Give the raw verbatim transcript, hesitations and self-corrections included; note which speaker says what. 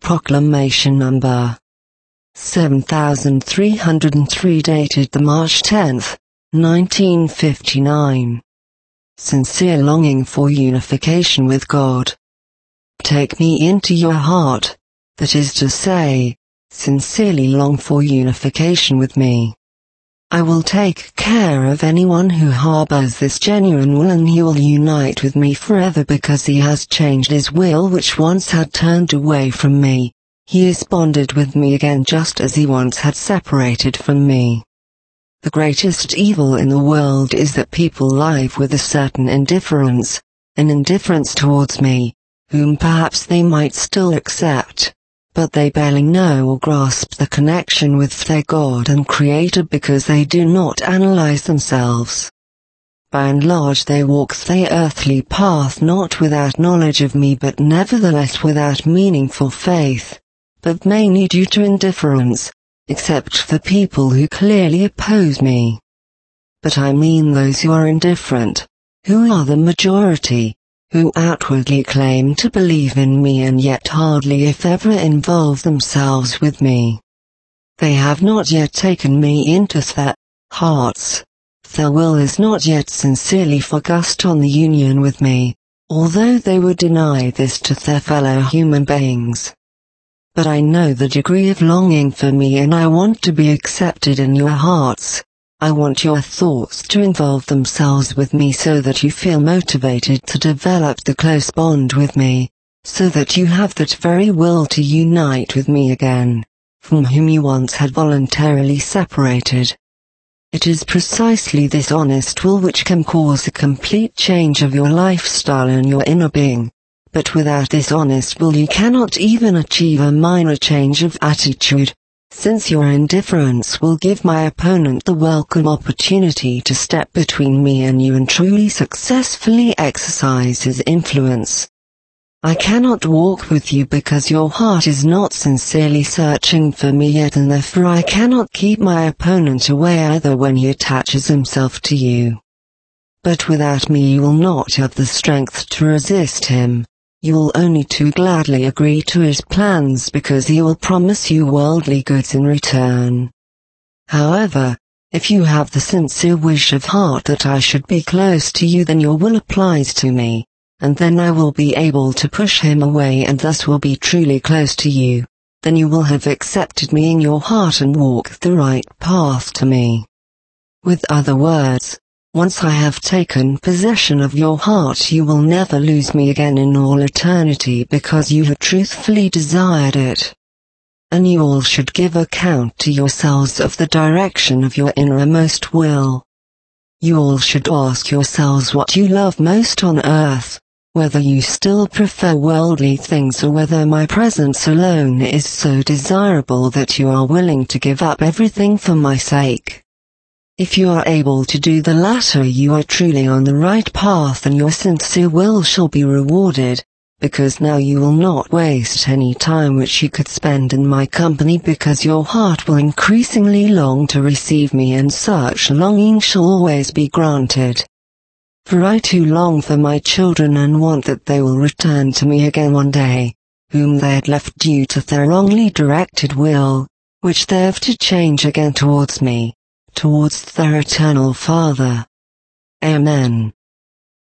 Speaker 1: Proclamation number seven thousand three hundred three, dated the March tenth, nineteen fifty-nine. Sincere longing for unification with God. Take me into your heart, that is to say, sincerely long for unification with me. I will take care of anyone who harbors this genuine will, and he will unite with me forever because he has changed his will, which once had turned away from me. He is bonded with me again just as he once had separated from me. The greatest evil in the world is that people live with a certain indifference, an indifference towards me, whom perhaps they might still accept, but they barely know or grasp the connection with their God and Creator because they do not analyze themselves. By and large they walk the earthly path not without knowledge of me, but nevertheless without meaningful faith, but mainly due to indifference, except for people who clearly oppose me. But I mean those who are indifferent, who are the majority, who outwardly claim to believe in me and yet hardly if ever involve themselves with me. They have not yet taken me into their hearts. Their will is not yet sincerely focused on the union with me, although they would deny this to their fellow human beings. But I know the degree of longing for me, and I want to be accepted in your hearts. I want your thoughts to involve themselves with me so that you feel motivated to develop the close bond with me, so that you have that very will to unite with me again, from whom you once had voluntarily separated. It is precisely this honest will which can cause a complete change of your lifestyle and your inner being, but without this honest will you cannot even achieve a minor change of attitude, since your indifference will give my opponent the welcome opportunity to step between me and you and truly successfully exercise his influence. I cannot walk with you because your heart is not sincerely searching for me yet, and therefore I cannot keep my opponent away either when he attaches himself to you. But without me you will not have the strength to resist him. You will only too gladly agree to his plans because he will promise you worldly goods in return. However, if you have the sincere wish of heart that I should be close to you, then your will applies to me, and then I will be able to push him away and thus will be truly close to you. Then you will have accepted me in your heart and walk the right path to me. With other words, once I have taken possession of your heart, you will never lose me again in all eternity because you have truthfully desired it. And you all should give account to yourselves of the direction of your innermost will. You all should ask yourselves what you love most on earth, whether you still prefer worldly things or whether my presence alone is so desirable that you are willing to give up everything for my sake. If you are able to do the latter, you are truly on the right path and your sincere will shall be rewarded, because now you will not waste any time which you could spend in my company, because your heart will increasingly long to receive me, and such longing shall always be granted. For I too long for my children and want that they will return to me again one day, whom they had left due to their wrongly directed will, which they have to change again towards me, towards their eternal Father. Amen.